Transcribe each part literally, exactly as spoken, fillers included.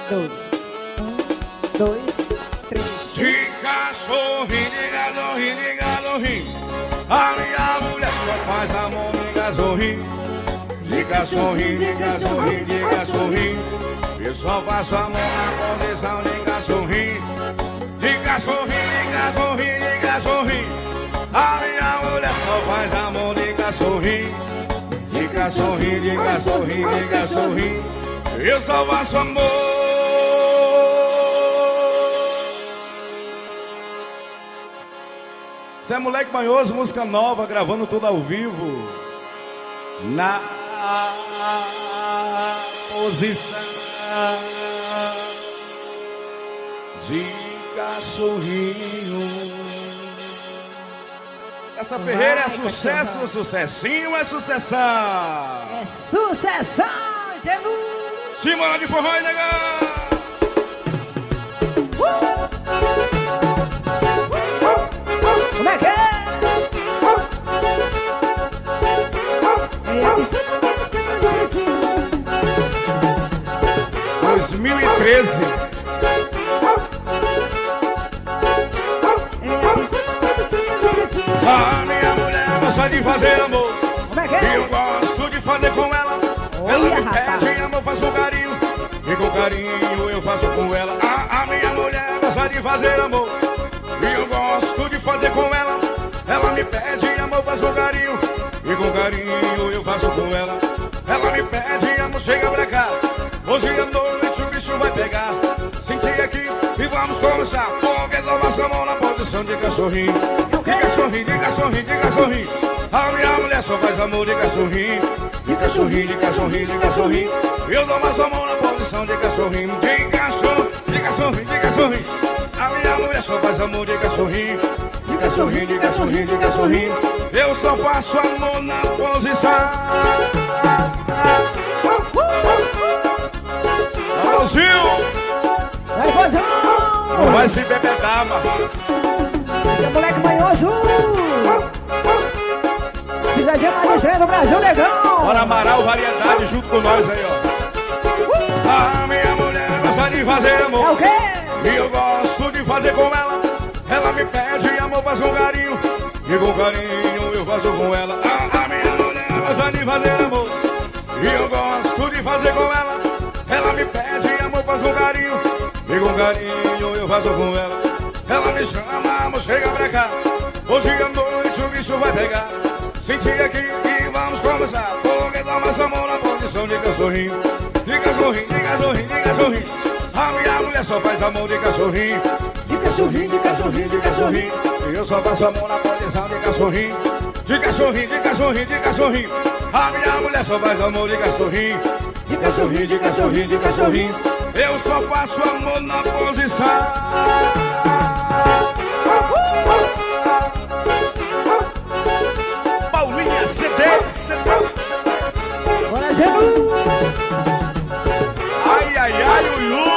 dois. Um, dois, três. De cachorrinho, de cachorrinho, de cachorrinho. A minha mulher só faz amor de cachorrinho. De cachorrinho, de cachorrinho, de cachorrinho. Eu só faço amor na posição de cachorrinho. De cachorrinho, de cachorrinho, de cachorrinho. A minha mulher só faz amor de cachorrinho. De cachorrinho, de cachorrinho, de cachorrinho. Eu só faço amor. Você é moleque manhoso, música nova, gravando tudo ao vivo. Na posição de cachorrinho. Essa Ferreira é sucesso, sucessinho é sucessão. É sucessão, Jesus. Simona de forró e negão. Como é que é? dois mil e treze. A minha mulher gosta de fazer amor. Como é que é? E eu gosto de fazer com ela. Ela me pede amor, faço com carinho. E com carinho eu faço com ela. A, a minha mulher gosta de fazer amor. E eu gosto de fazer com ela. Ela me pede amor, faço com carinho. E com carinho eu faço com ela. Ela me pede amor, chega pra cá. Hoje à noite o bicho vai pegar. Senti aqui e vamos começar. Porque só faço a mão na posição de cachorrinho. De cachorrinho, de cachorrinho, de cachorrinho. A minha mulher só faz amor de cachorrinho. De cachorrinho, de cachorrinho, de cachorrinho. Eu dou mais a mão na posição de cachorrinho. De cachorro, de cachorrinho, de cachorrinho. A minha mulher só faz amor de cachorrinho. De cachorrinho, de cachorrinho, de cachorrinho. Eu só faço amor na posição. Brasil! Vai, Vozão! Não vai se bebedar, mano. Esse é moleque manhoso! Pisadinha mais estranha do Brasil, negão! Bora Amaral, variedade junto com nós aí, ó. A minha mulher gosta de fazer amor. É o quê? E eu gosto de fazer com ela. Ela me pede amor, faço com carinho. E com carinho eu faço com ela. A, a minha mulher gosta de fazer amor. E eu gosto de fazer com ela. Ela me pede amor, faço com carinho. E com carinho eu faço com ela. Ela me chama, amor, chega pra cá. Hoje à noite o bicho vai pegar. Senti aqui e vamos começar. Porque toma essa mão na posição de cachorrinho. De cachorrinho, de cachorrinho, de cachorrinho. A minha mulher só faz amor de cachorrinho. De cachorrinho, de cachorrinho, de cachorrinho. E eu só faço amor na posição de cachorrinho. De cachorrinho, de cachorrinho, de cachorrinho. A minha mulher só faz amor de cachorrinho. De cachorrinho, de cachorrinho, de cachorrinho. Eu só faço amor na posição. Paulinha C D. Bora, Jesus! Ai, ai, ai, ui, ui.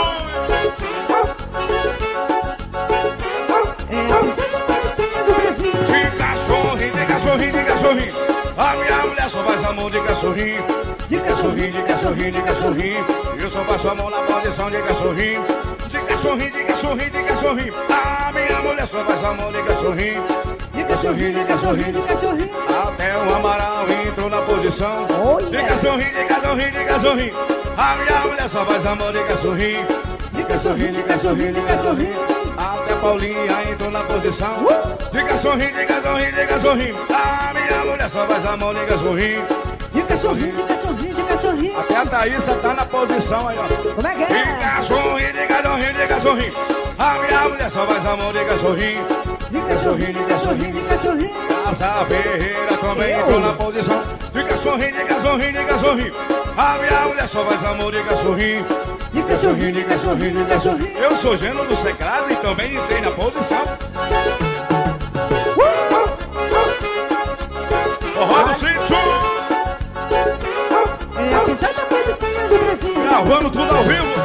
É a pisada mais estranha do Brasil! De cachorrinho, de cachorrinho, de cachorrinho. A minha mulher só faz amor de cachorrinho. De cachorrinho, de cachorrinho, de cachorrinho. Eu só faço amor na posição de cachorrinho. De cachorrinho, de cachorrinho, de cachorrinho. A minha mulher só faz amor de cachorrinho. De cachorrinho, de cachorrinho, de cachorrinho. Até o Amaral entrou na posição. Oh, de yeah. cachorrinho, de cachorrinho, de cachorrinho. A minha mulher só faz amor de cachorrinho. De cachorrinho, de cachorrinho, de cachorrinho. Até Paulinha entrou na posição. De cachorrinho, de cachorrinho, de cachorrinho. A minha mulher só faz amor de cachorrinho. De cachorrinho, de cachorrinho, de cachorrinho. Até a Thaísa tá na posição aí, ó. Como é que é? De cachorrinho, de cachorrinho, de cachorrinho. A minha mulher só faz amor de cachorrinho. De cachorrinho, de cachorrinho, de cachorrinho. Casa Ferreira também Eu? entrou na posição. De cachorrinho, de cachorrinho, de cachorrinho. A minha mulher só faz amor de cachorrinho. De cachorrinho, de cachorrinho, de cachorrinho. Eu sou gênero dos teclados e também entrei na posição. Forró do sítio. É a pisada mais estranha do Brasil! Gravando tudo ao vivo.